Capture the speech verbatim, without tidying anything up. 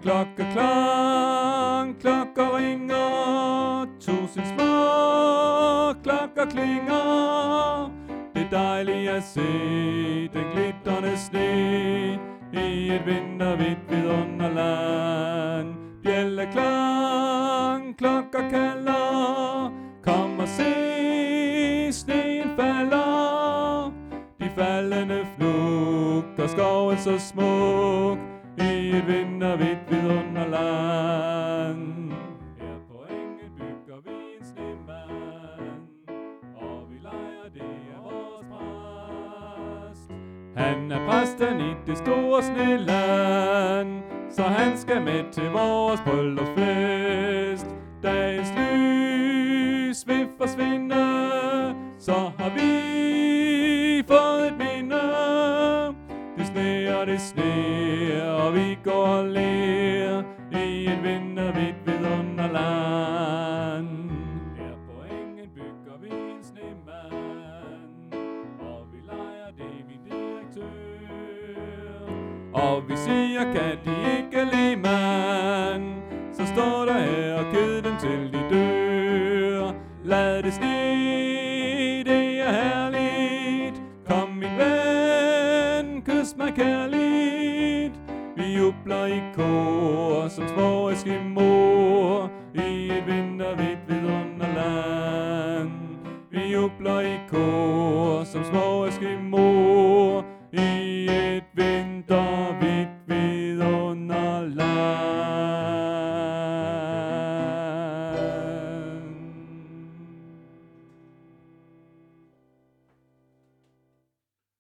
Klokker klang, klokker ringer, tusind små klokker klinger. Det er dejligt at se den glitterne sne i et vinterhvidt vidunderland. Bjælde klang, klokker kalder, kom og se, sneen falder. De faldende flugter, skoven så smuk i et vinterhvidt vidunderland. Her på engen bygger vi en snemand, og vi leger, det er vores præst. Han er præsten i det store sneland, så han skal med til vores bryllupsfest. Dagens lys vil forsvinde, så har vi fået et minde. Det sneer, det sneer, og vi går og ler i et vinterhvidt vidunderland. Her på engen bygger vi en snemand, og vi leger, det er min direktør. Og vi siger, kan de ikke lide mand, så står der her og ked dem til de dør. Lad det sne, det er herligt. Kom min ven, kys mig kærligt. Vi jubler i kor som små eskimoer i et vinterhvidt vidunderland. Vi jubler i kor som små eskimoer